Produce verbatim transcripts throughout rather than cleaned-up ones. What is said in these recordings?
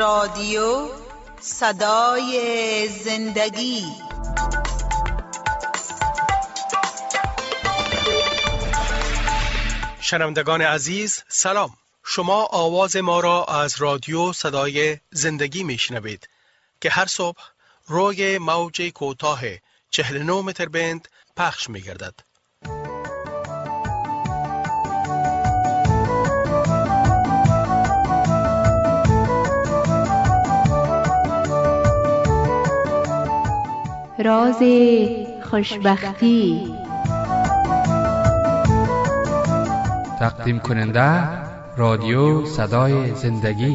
رادیو صدای زندگی. شنوندگان عزیز سلام، شما آواز ما را از رادیو صدای زندگی میشنوید که هر صبح روی موج کوتاه چهل و نه متر بند پخش میگردد. راز خوشبختی. تقدیم کننده رادیو صدای زندگی.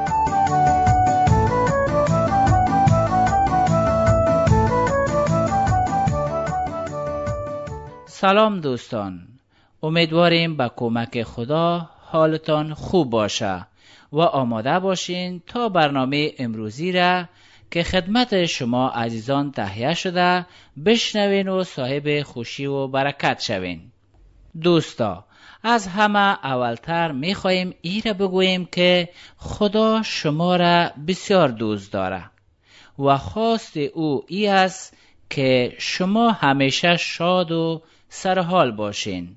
سلام دوستان، امیدواریم با کمک خدا حالتان خوب باشه و آماده باشین تا برنامه امروزی را که خدمت شما عزیزان تهیه شده بشنوین و صاحب خوشی و برکت شوین. دوستا، از همه اولتر میخواییم ای را بگوییم که خدا شما را بسیار دوست داره و خواست او ای است که شما همیشه شاد و سرحال باشین.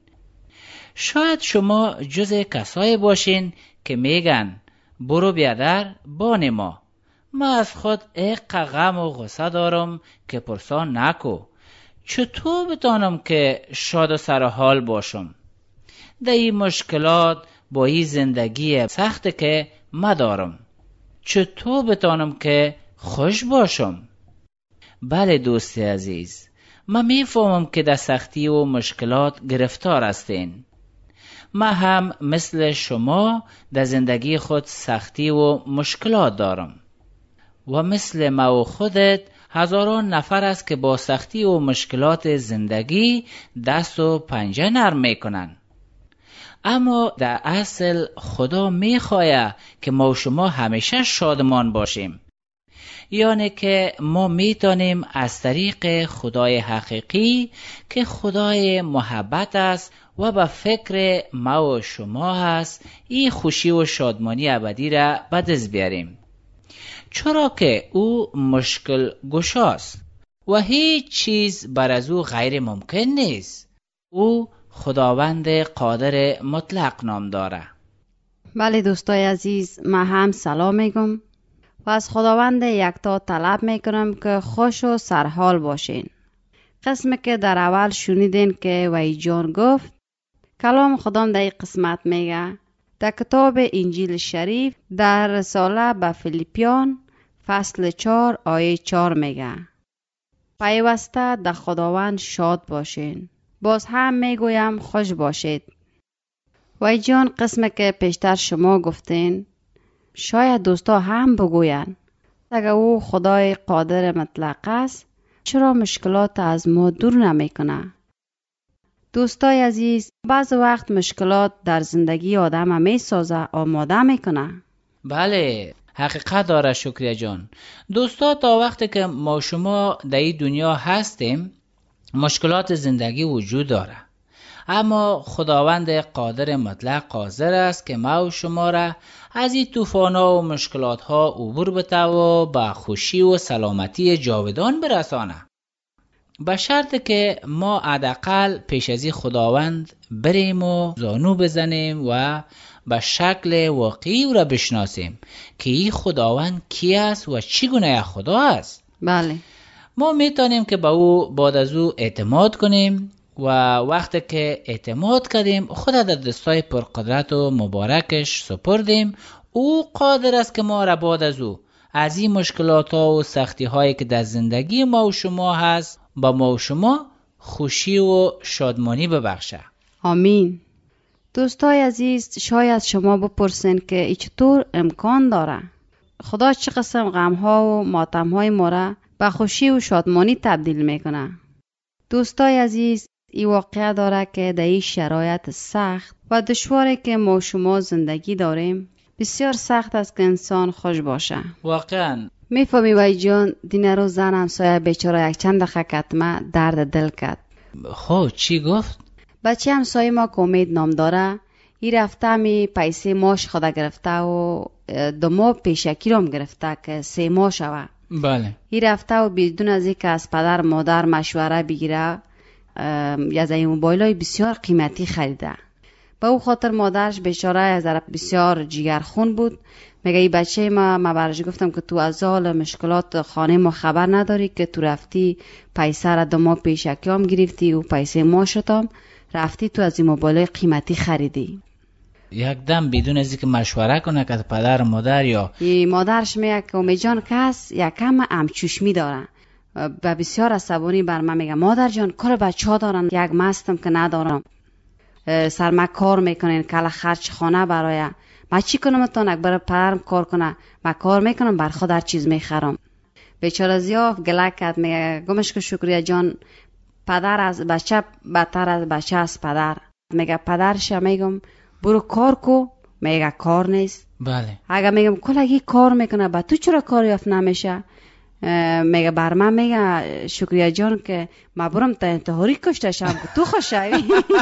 شاید شما جز کسایی باشین که میگن برو بیادر بان ما، ما از خود ایق غم و غصه دارم که پرسان نکو، چطور بتانم که شاد و سرحال باشم؟ ده این مشکلات با این زندگی سخت که ما دارم، چطور بتانم که خوش باشم؟ بله دوستی عزیز، ما میفهمم که در سختی و مشکلات گرفتار هستین. ما هم مثل شما در زندگی خود سختی و مشکلات دارم و مثل ما و خودت هزاران نفر است که با سختی و مشکلات زندگی دست و پنجه نرم میکنن. اما در اصل خدا میخواه که ما و شما همیشه شادمان باشیم، یعنی که ما میتونیم از طریق خدای حقیقی که خدای محبت است و به فکر ما و شما هست این خوشی و شادمانی ابدی را به دست بیاریم، چرا که او مشکل گشاست و هیچ چیز بر از او غیر ممکن نیست. او خداوند قادر مطلق نام داره. بله دوستای عزیز، من هم سلام میگم و از خداوند یکتا طلب میکنم که خوش و سرحال باشین. قسمی که در اول شنیدین که وی جان گفت، کلام خدام در این قسمت میگه در کتاب انجیل شریف در رساله به فیلیپیان فصل چهار آیه چهار میگه پیوسته در خداوند شاد باشین. باز هم میگویم خوش باشید. وی جان قسمی که پیشتر شما گفتین شاید دوستا هم بگوین اگر او خدای قادر مطلق است چرا مشکلات از ما دور نمیکنه؟ دوستای عزیز، بعض وقت مشکلات در زندگی آدم میسازه، آماده میکنه. بله، حقیقت داره شکریه جان. دوستا، تا وقتی که ما شما در این دنیا هستیم مشکلات زندگی وجود داره، اما خداوند قادر مطلق حاضر است که ما و شما را از این طوفان‌ها و مشکلات ها عبور بده و به خوشی و سلامتی جاودان برسانه، به شرط که ما حداقل پیش از این خداوند بریم و زانو بزنیم و به شکل واقعی او را بشناسیم که این خداوند کی است و چگونه خدا است. بله، ما میتونیم که به او بعد از او اعتماد کنیم و وقتی که اعتماد کردیم خود در دستای پرقدرت و مبارکش سپردیم، او قادر است که ما را بعد از او از این مشکلات ها و سختی هایی که در زندگی ما و شما هست با ما و شما خوشی و شادمانی ببخشه. آمین. دوستای عزیز، شاید شما بپرسین که ای چطور امکان داره؟ خدا چه قسم غم ها و ماتم های ما را به خوشی و شادمانی تبدیل میکنه؟ دوستای عزیز، این واقعه داره که در این شرایط سخت و دشواری که ما و شما زندگی داریم بسیار سخت است که انسان خوش باشه. واقعا میفهمی وای جان، دین رو زن همسایه بیچاره یک چند دقیقه کتمه درد دل کرد. خب چی گفت؟ بچه همسایه ما که امید نام داره این رفته می پیسه ماش خدا گرفته و دو ماه پیشکی رو هم گرفته که سه ماه شوه. بله. این رفته و بدون از اینکه از پدر مادر مشوره بگیره از این موبایل های بسیار قیمتی خریده. با او خاطر مادرش بیچاره از بسیار جیگرخون بود. میگه ای بچه ما ما برش گفتم که تو از حال مشکلات خانه ما خبر نداری که تو رفتی پیسه را دو ماه پیشکی هم گرفتی و پیسه ماشتم رفتی تو از این موبایل قیمتی خریدی. یک دم بدون از اینکه مشوره کنه که پدر مادر یا ای مادرش میگه که امی جان کس یکم همچشمی داره و بسیار عصبانی بر من میگه مادر جان کار بچه ها دارن یک مستم که ندارم سرما کار میکنین کلا خرچ خانه برای ما چی کنم تا نک برای پدرم کار کنه ما کار میکنم بر خود هر چیز میخرم. بیچاره زیاف گله کرد میگه گمش که شکریه جان پدر از بچه بدتر از بچه از پدر. میگه پدرش میگم برو کار کو میگه کار نیست. بله. اگه میگم کلگی کار میکنه با تو چرا کار یافت نمیشه میگه بر من میگه شکریه جان که ما برم تا انتحاری کشته شم که تو خوشحالی.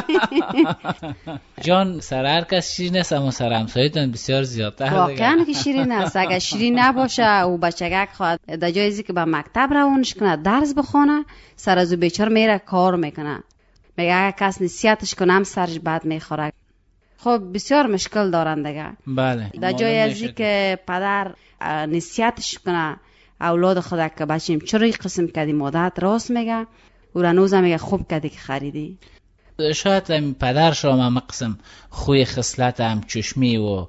جان سر هر کس شیرین است اما سر همسایتون بسیار زیادتر دیگه. واقعا که شیرین است. اگه شیرین نباشه و بچگک خواهد در جای ازی که به مکتب روانش کنه درس بخونه سر از او بیچار میره کار میکنه. میگه اگه کس نصیحتش کنه هم سرش بد میخوره. خب بسیار مشکل دارن دیگه. بله. در جای ازی که پدر نصیحتش کنه اولاد خدا که بچیم چرا این قسم کردی مادرت راست میگه او را نوزه میگه خوب کردی که خریدی. شاید این پدر شما هم قسم خوی خصلت هم چشمی و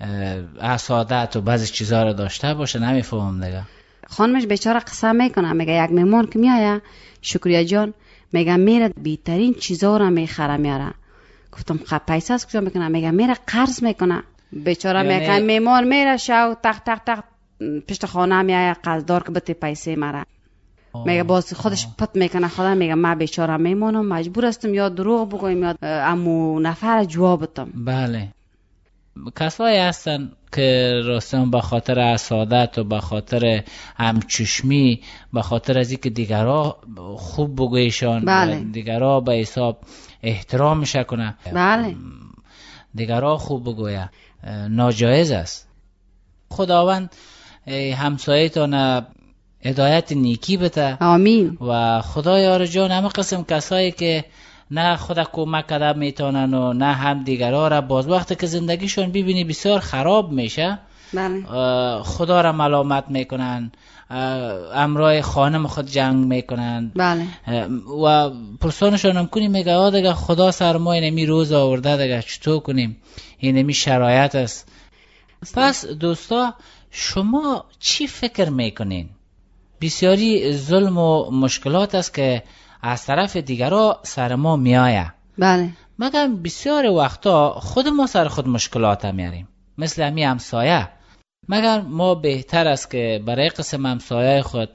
حسادت و بعضی چیزها رو داشته باشه نمیفهمم دیگه. خانمش بیچاره قسم میکنه میگه یک میمون که میایه شکریه جان میگه میره بیترین چیزا رو میخره میاره. گفتم خب پیسه از کجا میکنه میگه میره قرض میکنه. بیچاره یعنی... میگه میمون میره شو تق تق تق پشت خانه میایه قرضدار که بده پیسه مرا. میگه باز خودش پت میکنه خدا میگه ما بیچاره میمونم مجبور هستم یا دروغ بگویم یا امو نفر جواب بدم. بله. کسایی هستن که راستن به خاطر حسادت و به خاطر همچشمی به خاطر از اینکه دیگرها خوب بگویشان بله. دیگرها به حساب احترامش کنه بله. دیگرها خوب بگویه ناجایز است. خداوند همسایتان هدایت نیکی بده. آمین. و خدایا جان همه قسم کسایی که نه خدا کمک کرده میتونن و نه هم دیگرها را باز وقتی که زندگیشون ببینی بسیار خراب میشه بله. خدا را ملامت میکنن امرای خانم خود جنگ میکنن. بله. و پرسانشون هم کنیم میگه آه دیگه خدا سر ما اینمی روز آورده دیگه چطور کنیم اینمی شرایط است. پس دوستا شما چی فکر میکنین؟ بسیاری ظلم و مشکلات است که از طرف دیگرها سر ما میآید. بله. مگر بسیار وقتا خود ما سر خود مشکلات میاریم مثل همی همسایه. مگر ما بهتر است که برای قسم همسایه خود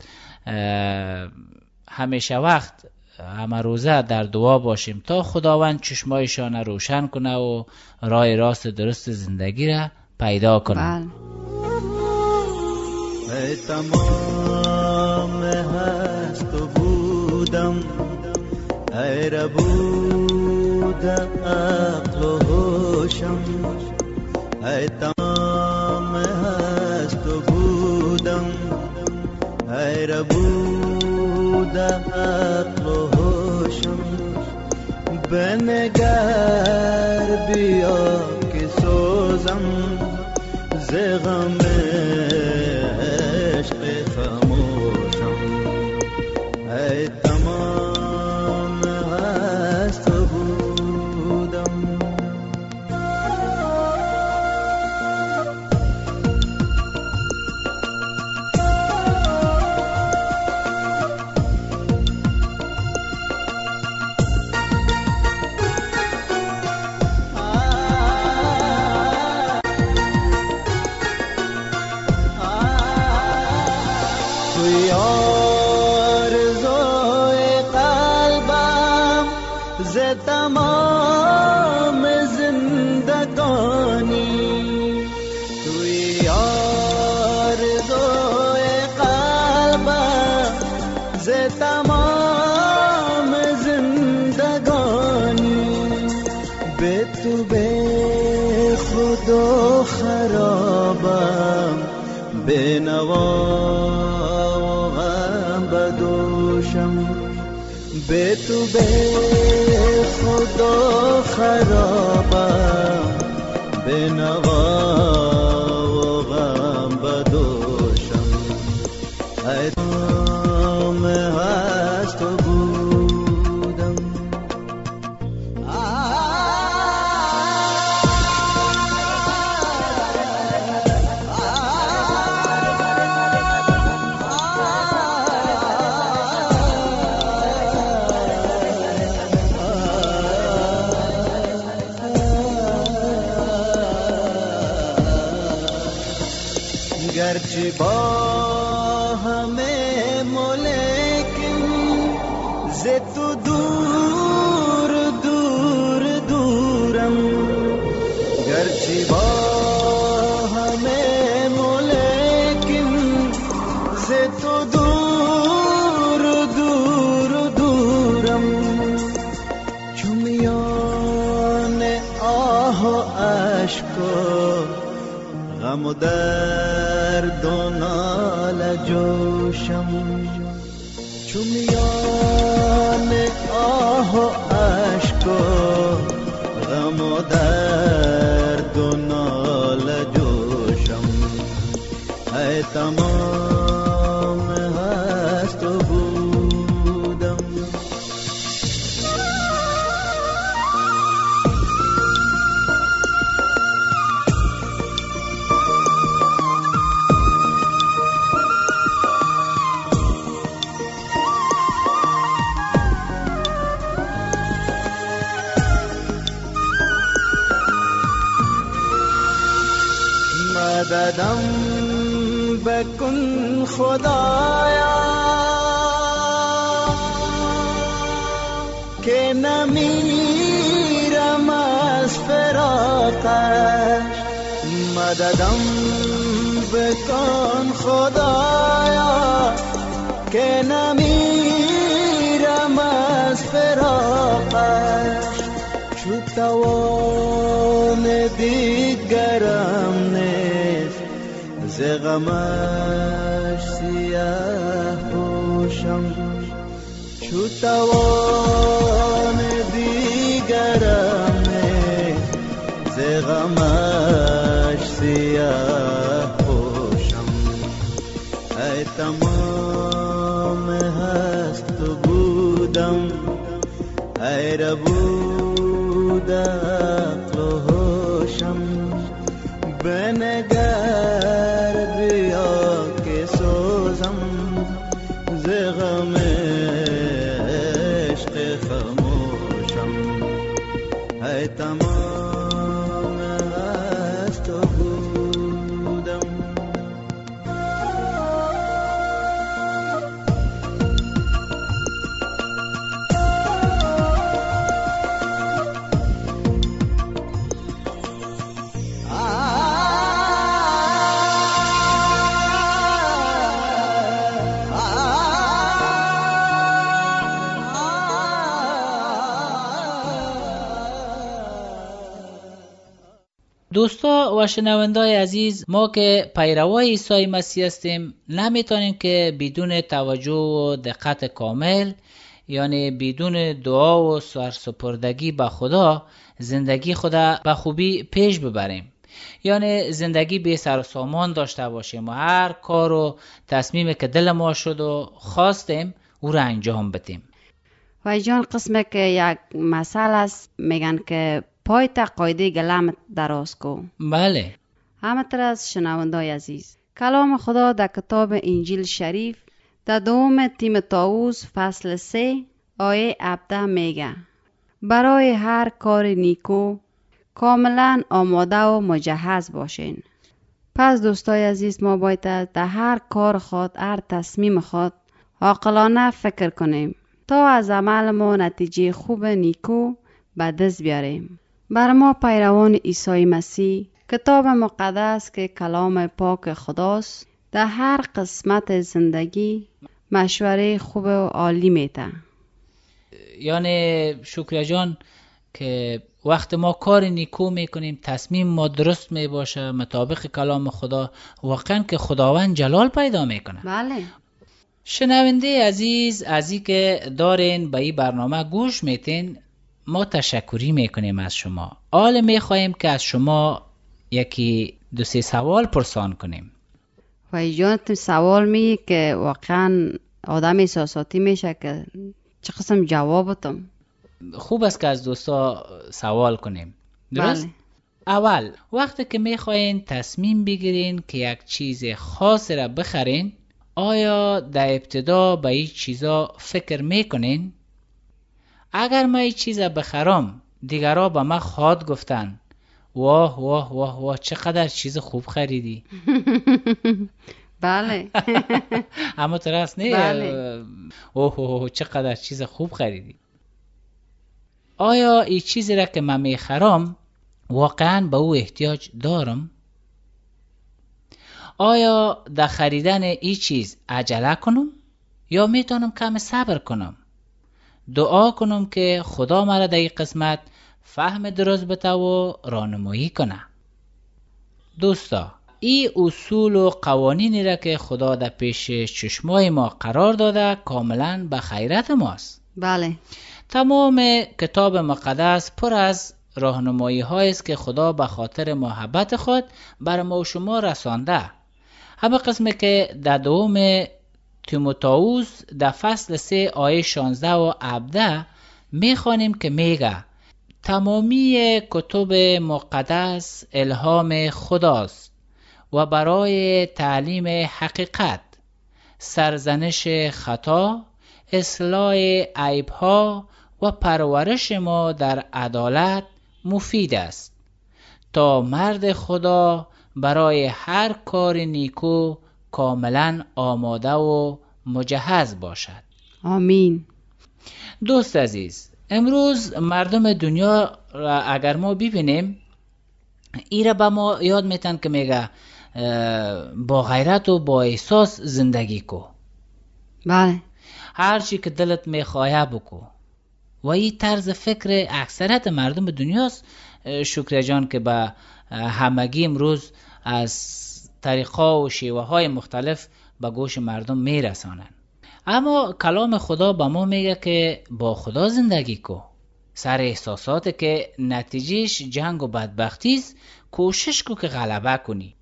همیشه وقت همه روزه در دعا باشیم تا خداوند چشمایشان روشن کنه و راه راست درست زندگی را پیدا کنه. بله. ای تمام هست و بودم ای ربود عقل و هوشم ای تمام هست و بودم ای ربود عقل و هوشم بنگر بیا که سوزم ز غم عشق خاموشم ای تمام هست و بودم. تمام زندگانی توی آرزوی قلبم ز تمام زندگانی به تو به به نوا و غم بدوشم، به تو به خدا خرابم، به نوا و غم بدوشم. ای تام هست و بودم، گرچه با همه ملکم ز تو دور دور دورم، گرچه با همه ملکم ز تو دور دور دورم، چو میان آه و اشک غم و درد و ناله جوشم، چو میان آه و اشک غم و درد و ناله جوشم. ای تمام هست و بودم، مددم بکن خدایا که نمیرم از فراقش، مددم بکن خدایا که نمیرم از فراقش، چو توان دیگرم نیست ز غمش سیاه پوشم، چو توان دیگرم نیست ز غمش سیاه پوشم. ای تمام هست و بودم، ای ربود عقل و هوشم، بنگر بیا که سوزم ز غم عشق خموشم. ای تمام هست و بودم، دوستا و شنوندای عزیز، ما که پیروای عیسی مسیح هستیم نمیتونیم که بدون توجه و دقت کامل، یعنی بدون دعا و سرسپردگی به خدا، زندگی خدا به خوبی پیش ببریم. یعنی زندگی بی سر و سامان داشته باشیم و هر کار و تصمیمی که دل ما شد و خواستیم او را انجام بدیم. و جان قسمه که یک مثل است، میگن که پای تا قایده گلمت دراز کو. بله. همه از شنوندای عزیز، کلام خدا در کتاب انجیل شریف در دوم تیموتائوس فصل سه آیه هفده میگه برای هر کار نیکو کاملا آماده و مجهز باشین. پس دوستای عزیز، ما باید در هر کار خود، هر تصمیم خود عاقلانه فکر کنیم تا از عمل ما نتیجه خوب نیکو به دست بیاریم. بر ما پیروان عیسی مسیح کتاب مقدس که کلام پاک خداست در هر قسمت زندگی مشوره خوب و عالی میده. یعنی شکر جان که وقت ما کار نیکو میکنیم، تصمیم ما درست میباشه مطابق کلام خدا، واقعا که خداوند جلال پیدا میکنه. بله. شنونده عزیز، از این که دارین به این برنامه گوش میتین، ما تشکری میکنیم از شما. حال میخواهیم که از شما یکی دو سه سوال پرسان کنیم. و ایجانت سوال میگی که واقعا آدم احساساتی میشه که چه قسم جوابتم. خوب است که از دوستا سوال کنیم. درست؟ بله. اول، وقتی که میخواین تصمیم بگیرین که یک چیز خاص را بخرین، آیا در ابتدا به این چیزا فکر میکنین؟ اگر من این چیز را بخرم، دیگرها به من خواهد گفتن واه واه واه واه چقدر چیز خوب خریدی. بله. اما ترس نه. بله. اوه اوه چقدر چیز خوب خریدی. آیا این چیزی را که من میخرم واقعا به او احتیاج دارم؟ آیا در خریدن این چیز عجله کنم یا میتونم کم صبر کنم؟ دعا کنم که خدا مرا در این قسمت فهم درست بده و راهنمایی کنه. دوستا، این اصول و قوانینی را که خدا در پیش چشمای ما قرار داده کاملا به خیرت ماست. بله. تمام کتاب مقدس پر از راهنمایی هایی است که خدا به خاطر محبت خود بر ما و شما رسانده. همه قسمه که در دوم تیموتائوس در فصل سه آیه شانزده و هفده میخوانیم که میگه تمامی کتب مقدس الهام خداست و برای تعلیم حقیقت، سرزنش خطا، اصلاح عیبها و پرورش ما در عدالت مفید است تا مرد خدا برای هر کار نیکو کاملا آماده و مجهز باشد. آمین. دوست عزیز، امروز مردم دنیا را اگر ما ببینیم، ایره به ما یاد میتن که میگه با غیرت و با احساس زندگی کو. بله. هر چی که دلت میخواه بکو. و این طرز فکر اکثریت مردم دنیاست. شکر جان که به همگی امروز از طریقا و شیوه های مختلف به گوش مردم میرسانن. اما کلام خدا به ما میگه که با خدا زندگی کو. سر احساسات که نتیجهش جنگ و بدبختی است، کوشش کو که غلبه کنی.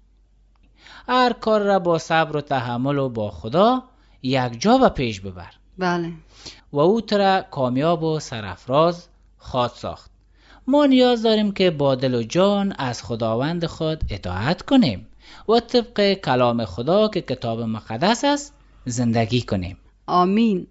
هر کار را با صبر و تحمل و با خدا یک جا به پیش ببر. بله. و او ترا کامیاب و سرافراز خواهد ساخت. ما نیاز داریم که با دل و جان از خداوند خود اطاعت کنیم و طبق کلام خدا که کتاب مقدس است زندگی کنیم. آمین.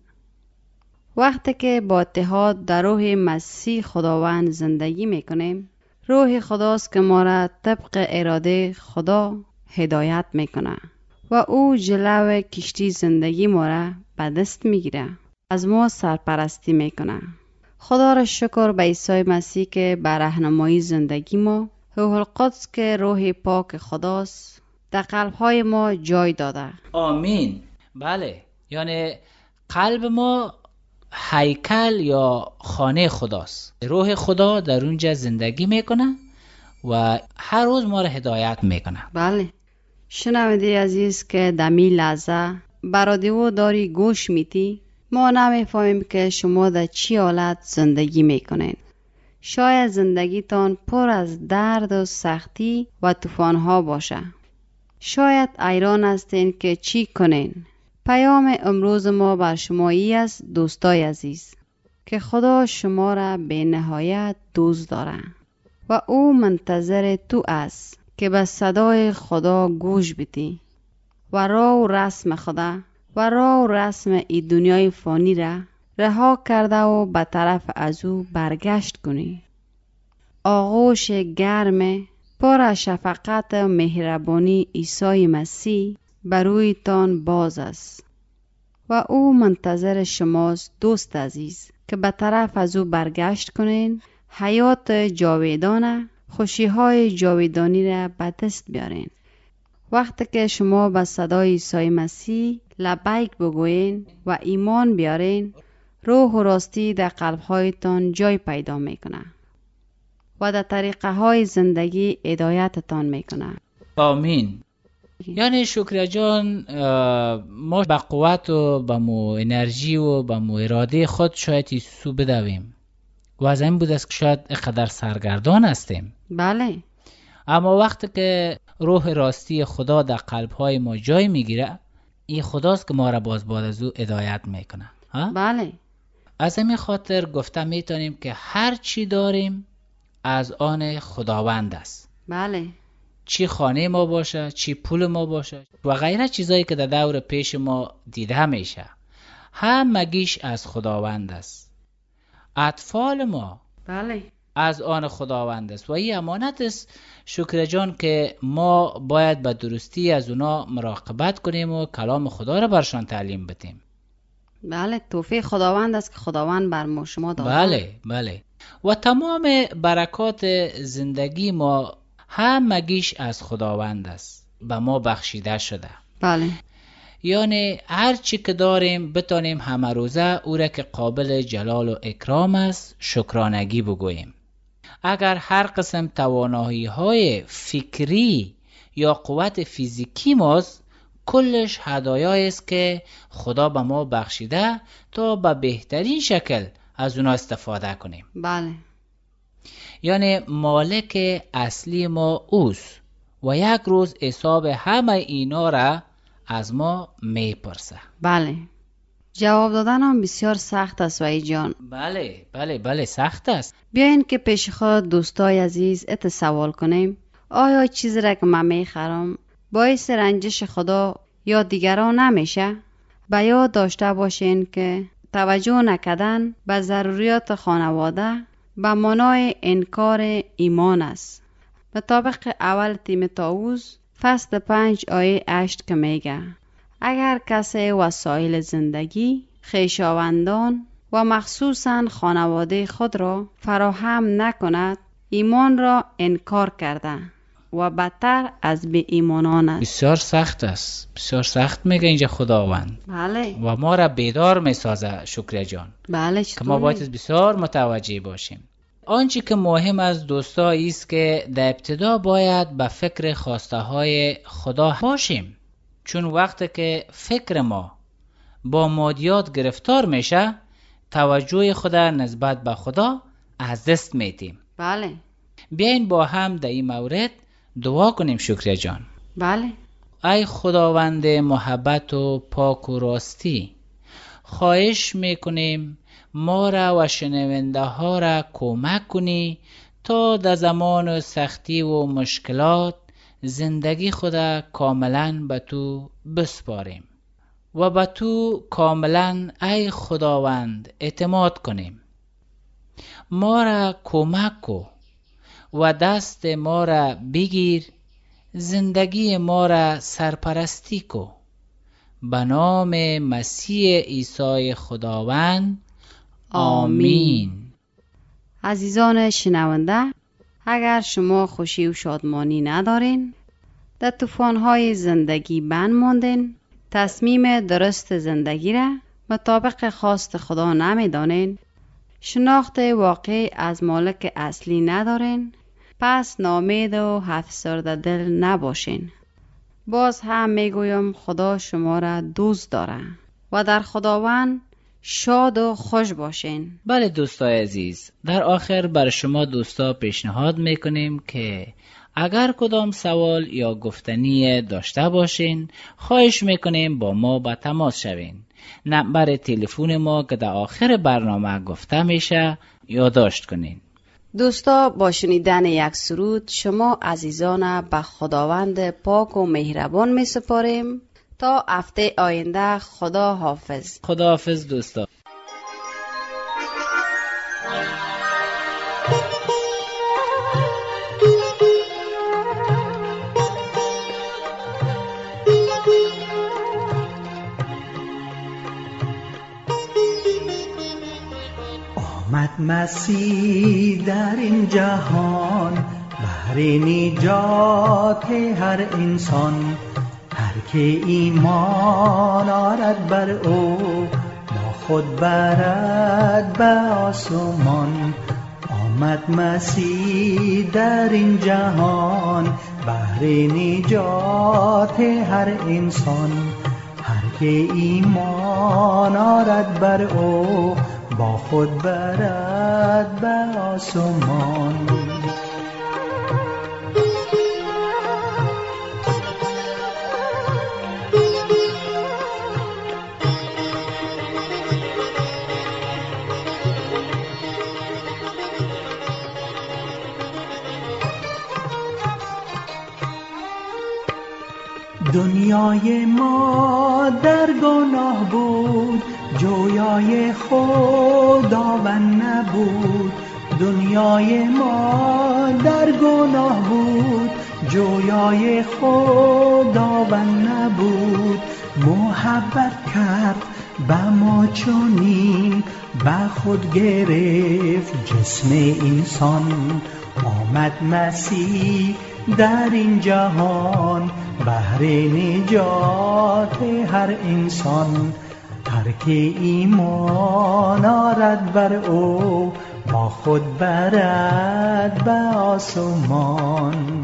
وقتی که با اتحاد در روح مسیح خداوند زندگی میکنیم، روح خداست که ما را طبق اراده خدا هدایت میکنه و او جلو کشتی زندگی ما را به دست میگیره، از ما سرپرستی میکنه. خدا را شکر به عیسی مسیح که به راهنمایی زندگی ما، روح القدس که روح پاک خداست، در قلب‌های ما جای داده. آمین. بله، یعنی قلب ما هیکل یا خانه خداست. روح خدا در اونجا زندگی میکنه و هر روز ما را هدایت میکنه. بله. شنونده عزیز که دمی لحظه برادیو داری گوش میتی، ما نمیفهمیم که شما در چی حالت زندگی میکنین. شاید زندگیتان پر از درد و سختی و طوفان‌ها باشه. شاید حیران هستین که چی کنین. پیام امروز ما بر شما ای است دوستای عزیز که خدا شما را به نهایت دوست داره و او منتظر تو است که به صدای خدا گوش بدی و راه و رسم خدا و راه و رسم ای دنیای فانی را رها کرده و به طرف از او برگشت کنی. آغوش گرم پر از شفقت و مهربانی عیسی مسیح بر روی تان باز است و او منتظر شماست دوست عزیز که به طرف از او برگشت کنین، حیات جاودانه، خوشی های جاودانی را به دست بیارین. وقتی که شما به صدای عیسی مسیح لبیک بگوین و ایمان بیارین، روح و راستی در قلبهایتان جای پیدا میکنه و در طریقه های زندگی هدایتتان میکنه. آمین. یعنی شکریا جان، ما با قوت و با مو انرژی و با مو اراده خود شاید سو بدویم و از این بود است که شاید اقدر سرگردان هستیم. بله. اما وقتی که روح راستی خدا در قلب‌های ما جای میگیره، این خداست که ما را باز باز از او هدایت میکنه. بله. از همین خاطر گفته میتونیم که هر چی داریم از آن خداوند است. بله. چی خانه ما باشه، چی پول ما باشه و غیره چیزایی که در دور پیش ما دیده میشه، همگیش از خداوند است. اطفال ما بله از آن خداوند است و این امانت است شکر جان که ما باید به درستی از اونا مراقبت کنیم و کلام خدا را برشان تعلیم بدیم. بله، توفیق خداوند است که خداوند بر ما شما داده. بله بله. و تمام برکات زندگی ما همگیش از خداوند است، به ما بخشیده شده. بله. یعنی هر چی که داریم بتانیم همه روزه او را که قابل جلال و اکرام است شکرانگی بگوییم. اگر هر قسم توانایی های فکری یا قوت فیزیکی ماست، کلش هدایایی است که خدا به ما بخشیده تا به بهترین شکل از اونا استفاده کنیم. بله. یعنی مالک اصلی ما اوست و یک روز حساب همه اینا را از ما میپرسه. بله. جواب دادن هم بسیار سخت است وای جان. بله بله بله سخت است. بیاین که پیش خود دوستای عزیز ات سوال کنیم، آیا چیزی را که من میخرم باعث رنجش خدا یا دیگران نمیشه؟ به یاد داشته باشین که توجه نکردن به ضروریات خانواده به معنای انکار ایمان است. مطابق اول تیموتائوس فصل پنج آیه هشت که میگه اگر کسی وسایل زندگی، خویشاوندان و مخصوصاً خانواده خود را فراهم نکند، ایمان را انکار کرده و بدتر از بی ایمانان است. بسیار سخت است، بسیار سخت میگه اینجا خداوند. بله. و ما را بیدار میسازه شکر جان. بله. که ما باید بسیار متوجه باشیم. آنچه که مهم از دوستا است که در ابتدا باید به فکر خواسته های خدا باشیم، چون وقتی که فکر ما با مادیات گرفتار میشه، توجه خدا نسبت به خدا از دست میدیم. بله. بیاین با هم در این مورد دعا کنیم شکر جان. بله. ای خداوند محبت و پاک و راستی، خواهش میکنیم ما را و شنونده ها را کمک کنی تا در زمان سختی و مشکلات زندگی خود کاملا به تو بسپاریم و به تو کاملا ای خداوند اعتماد کنیم. ما را کمک کو و دست ما را بگیر، زندگی ما را سرپرستی کو. به نام مسیح عیسی خداوند، آمین. عزیزان شنونده، اگر شما خوشی و شادمانی ندارین، در طوفان‌های زندگی بند ماندین، تصمیم درست زندگی را مطابق خواست خدا نمیدانین، شناخت واقعی از مالک اصلی ندارین، پس ناامید و افسرده دل نباشین. باز هم میگویم خدا شما را دوست داره و در خداوند شاد و خوش باشین. بله دوستای عزیز، در آخر بر شما دوستا پیشنهاد میکنیم که اگر کدام سوال یا گفتنی داشته باشین، خواهش میکنیم با ما با تماس شوین. نمبر تلفن ما که در آخر برنامه گفته میشه یادداشت کنین. دوستا، با شنیدن یک سرود شما عزیزان به خداوند پاک و مهربان می سپاریم تا هفته آینده. خدا حافظ. خدا حافظ دوستا. آمد مسیح در این جهان بهر نجات هر انسان، هر که ایمان آرد بر او با خود برد به آسمان. آمد آمد مسیح در این جهان بهر نجات هر انسان. هر که ایمان آرد بر او با خود برد به آسمان. دنیای ما در گناه بود، جویای خداوند نبود. دنیای ما در گناه بود، جویای خداوند نبود. محبت کرد به ما چنین، به خود گرفت جسم انسان. آمد مسیح در این جهان بهر نجات هر انسان. هر که ایمان آرد بر او با خود برد به آسمان.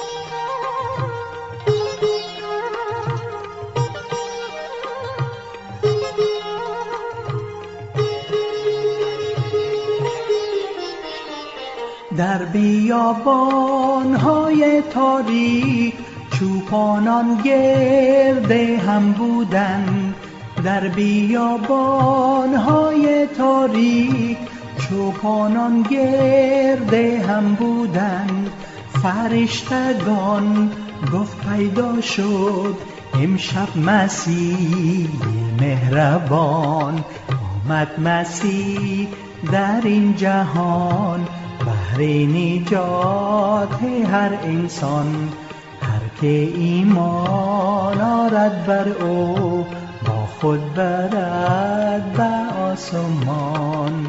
در بیابان‌های تاریک چوپانان گرد هم بودند. در بیابان‌های تاریک چوپانان گرد هم بودند. فرشتگان گفت پیدا شد امشب مسیح مهربان. آمد مسیح در این جهان بهر نجات هر انسان. هر که ایمان آرد بر او با خود برد به آسمان.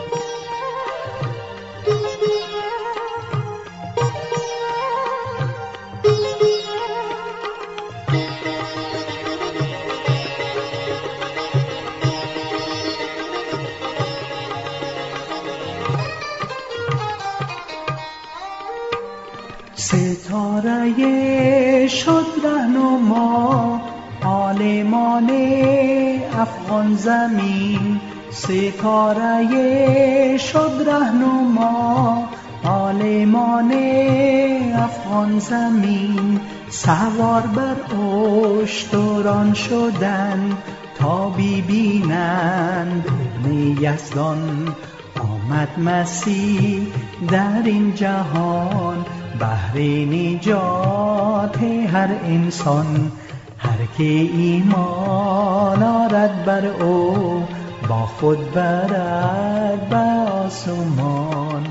ستاره شد رهنما عالمان افغان زمین. ستاره شد رهنما عالمان افغان زمین. سوار بر اشتران شدند تا ببینند ابن یزدان. آمد مسیح در این جهان بهر نجات هر انسان. هر که ایمان آرد بر او با خود برد به آسمان.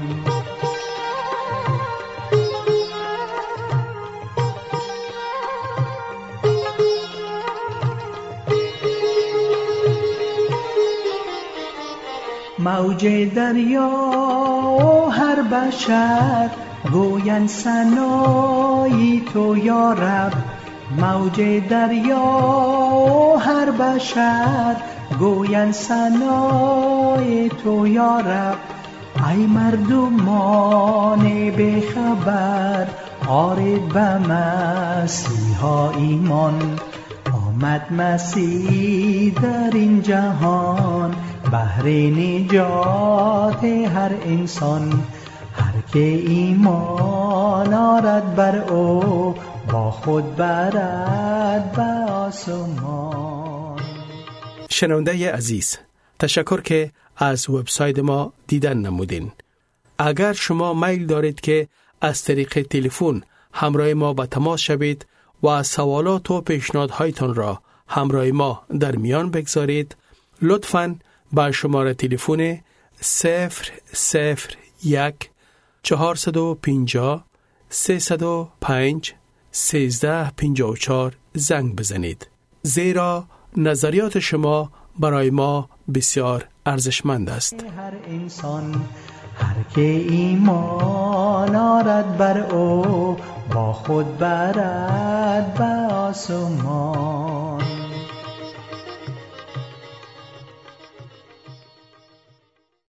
موج دریا و هر بشر گویند ثنای تو یا رب. موج دریا و هر بشر گویند ثنای تو یا رب. ای مردمان بخبر آرید به مسیحا ایمان. آمد مسیح در این جهان بهر نجات هر انسان. هر که ایمان آرد بر او با خود برد به آسمان. شنونده عزیز، تشکر که از وبسایت ما دیدن نمودین. اگر شما میل دارید که از طریق تلفن همراه ما به تماس شوید و سوالات و پیشنهادهایتان را همراه ما در میان بگذارید، لطفاً با شماره تلفن صفر صفر یک چهارصد و پنجاه سیصد و پنج سیزده پنجاه و چهار زنگ بزنید، زیرا نظریات شما برای ما بسیار ارزشمند است. هر انسان هر که ایمان آرد بر او با خود برد به آسمان.